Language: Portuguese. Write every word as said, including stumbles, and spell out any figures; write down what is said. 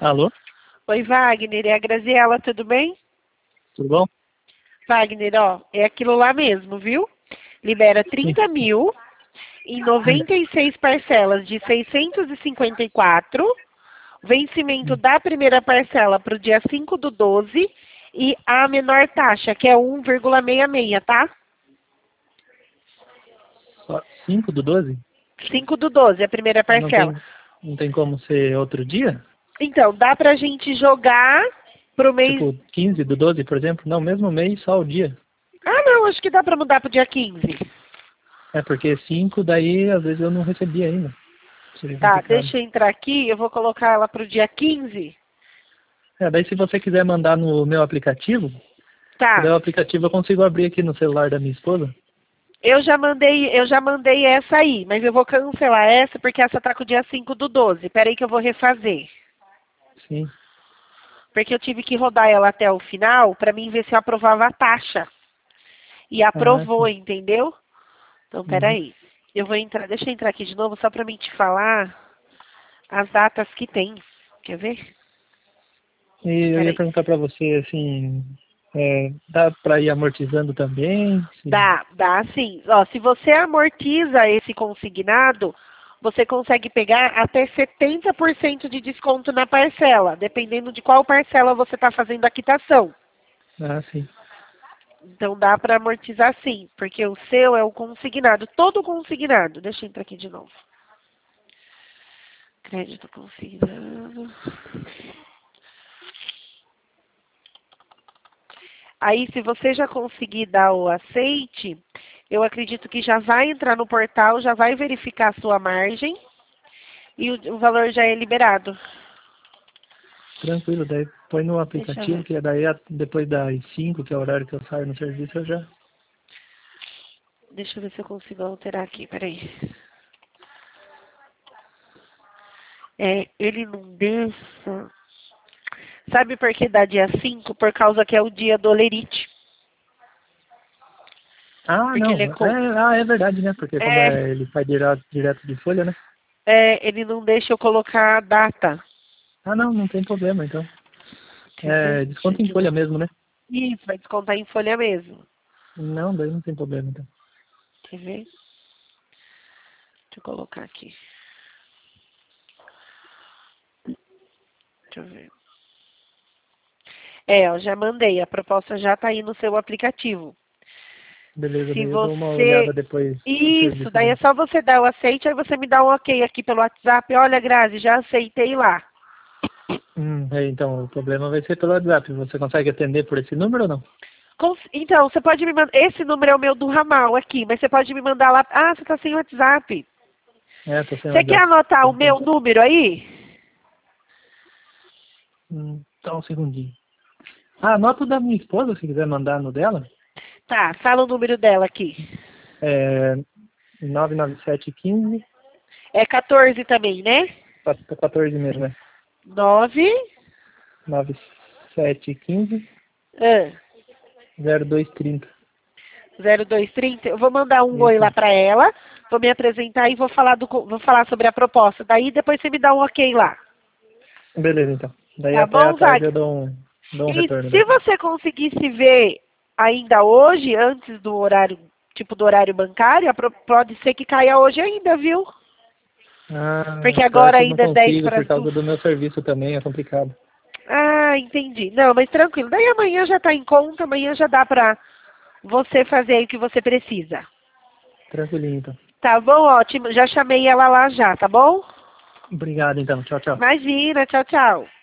Alô? Oi, Wagner, é a Graziela, tudo bem? Tudo bom? Wagner, ó, é aquilo lá mesmo, viu? Libera trinta mil em noventa e seis parcelas de seiscentos e cinquenta e quatro, vencimento da primeira parcela para o dia cinco do doze e a menor taxa, que é um vírgula sessenta e seis, tá? Só cinco do doze? cinco do doze, a primeira Não parcela. tem, não tem como ser outro dia? Então, dá pra gente jogar pro mês... Tipo, quinze do doze, por exemplo? Não, mesmo mês, só o dia. Ah, não, acho que dá pra mudar pro dia quinze. É porque cinco daí, às vezes, eu não recebi ainda. Seria Tá, complicado. deixa eu entrar aqui, eu vou colocar ela pro dia quinze. É, daí se você quiser mandar no meu aplicativo, daí Tá. o aplicativo eu consigo abrir aqui no celular da minha esposa. Eu já mandei, eu já mandei essa aí, mas eu vou cancelar essa porque essa tá com o dia cinco do doze. Pera aí que eu vou refazer. Sim. Porque eu tive que rodar ela até o final pra mim ver se eu aprovava a taxa. E Ah, aprovou, sim. entendeu? Então, pera Uhum. aí. Eu vou entrar, deixa eu entrar aqui de novo só pra mim te falar as datas que tem. Quer ver? E eu Pera ia aí. perguntar pra você, assim, é, dá pra ir amortizando também? Sim. Dá, dá sim. Ó, se você amortiza esse consignado, você consegue pegar até setenta por cento de desconto na parcela, dependendo de qual parcela você está fazendo a quitação. Ah, sim. Então dá para amortizar sim, porque o seu é o consignado, todo consignado. Deixa eu entrar aqui de novo. Crédito consignado. Aí, se você já conseguir dar o aceite, eu acredito que já vai entrar no portal, já vai verificar a sua margem e o, o valor já é liberado. Tranquilo, daí põe no Deixa eu aplicativo, ver. que daí a- depois das cinco, que é o horário que eu saio no serviço, eu já... Deixa eu ver se eu consigo alterar aqui, peraí. É, ele não deixa. Sabe por que dá dia cinco? Por causa que é o dia do olerite. Ah, Porque ele é não. com. É, ah, é verdade, né? Porque como É, é, ele sai direto, direto de folha, né? é, ele não deixa eu colocar a data. Ah, não, não tem problema, então. Quer ver? É, Deixa eu desconto em de folha novo. mesmo, né? Isso, vai descontar em folha mesmo. Não, daí não tem problema, então. Quer ver? Deixa eu colocar aqui. Deixa eu ver. É, eu já mandei. A proposta já está aí no seu aplicativo. Beleza, Se daí eu dou uma olhada você... depois do Isso, serviço daí é daí. só você dar o aceite, aí você me dá um ok aqui pelo WhatsApp. Olha, Grazi, já aceitei lá. Hum, é, então, o problema vai ser pelo WhatsApp. Você consegue atender por esse número ou não? Cons- Então, você pode me mandar... Esse número é o meu do ramal aqui, mas você pode me mandar lá... Ah, você está sem WhatsApp. É, tô sem Você quer WhatsApp. anotar o Então, meu número aí? hum, só um segundinho. Ah, anota o da minha esposa, se quiser mandar no dela. Tá, fala o número dela aqui. É nove nove sete um cinco, É quatorze também, né? quatorze mesmo, né? nove... nove sete um cinco, Ah, zero dois três zero. zero dois trinta. Eu vou mandar um oi Isso. lá pra ela, vou me apresentar e vou falar, do, co- vou falar sobre a proposta. Daí depois você me dá um ok lá. Beleza, então. Daí Tá até a bom, tarde eu Wagner? dou um, dou um E retorno se daí. você conseguir se ver ainda hoje, antes do horário, tipo do horário bancário, a pro- pode ser que caia hoje ainda, viu? Ah, Porque pior agora que não ainda é dez consigo para por as duas. causa do meu serviço também, é complicado. Ah, entendi. Não, mas tranquilo. Daí amanhã já tá em conta, amanhã já dá pra você fazer aí o que você precisa. Tranquilinho, então. Tá bom? Ótimo. Já chamei ela lá já, tá bom? Obrigado, então. Tchau, tchau. Imagina. Tchau, tchau.